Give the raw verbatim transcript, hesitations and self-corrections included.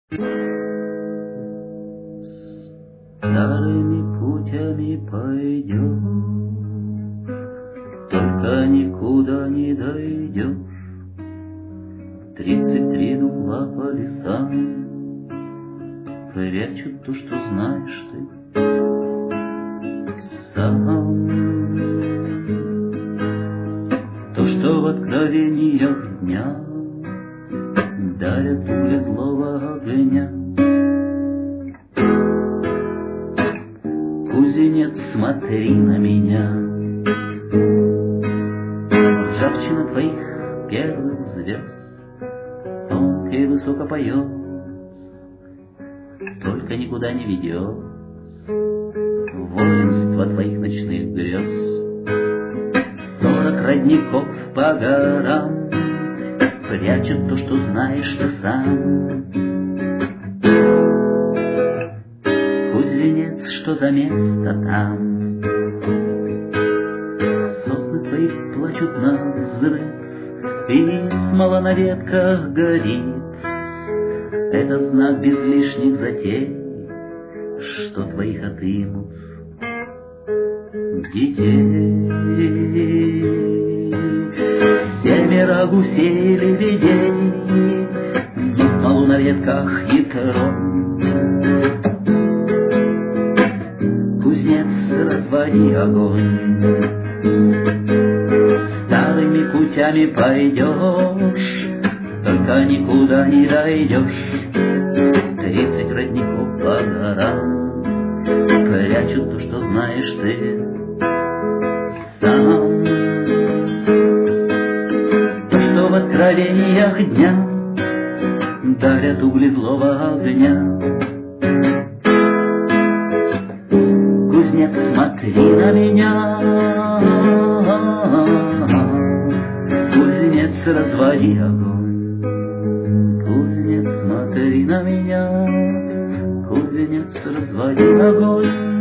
Старыми путями пойдем, только никуда не дойдешь. Тридцать три дупла по лесам прячут то, что знаешь ты сам. То, что в откровениях дня дарят угли злого огня. Кузнец, смотри на меня, ржавчина твоих первых звезд тонко и высоко поет, только никуда не ведет. Воинство твоих ночных грез, сорок родников по горам прячут то, что знаешь ты сам. Кузнец, что за место там? Сосны твои плачут навзрыд, и смола на ветках горит. Это знак без лишних затей, что твоих отымут детей. Семеро гусей лебедей, ни смолу на ветках, ни крон. Кузнец, разводи огонь, старыми путями пойдешь, только никуда не дойдешь. Тридцать родников по горам прячут то, что знаешь ты сам. То, что в откровениях дня дарят угли злого огня. Кузнец, смотри на меня, кузнец, разводи огонь. Кузнец, смотри на меня, кузнец, разводи огонь.